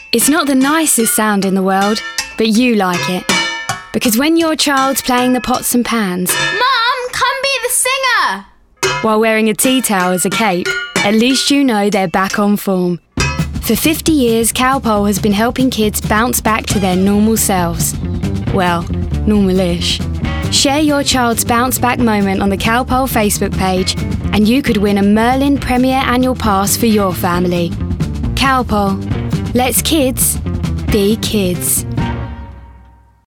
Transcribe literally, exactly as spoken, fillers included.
It's not the nicest sound in the world, but you like it. Because when your child's playing the pots and pans... Mum, come be the singer! While wearing a tea towel as a cape, at least you know they're back on form. For fifty years, Calpol has been helping kids bounce back to their normal selves. Well, normal-ish. Share your child's bounce back moment on the Calpol Facebook page and you could win a Merlin Premier Annual Pass for your family. Calpol. Let's kids be kids.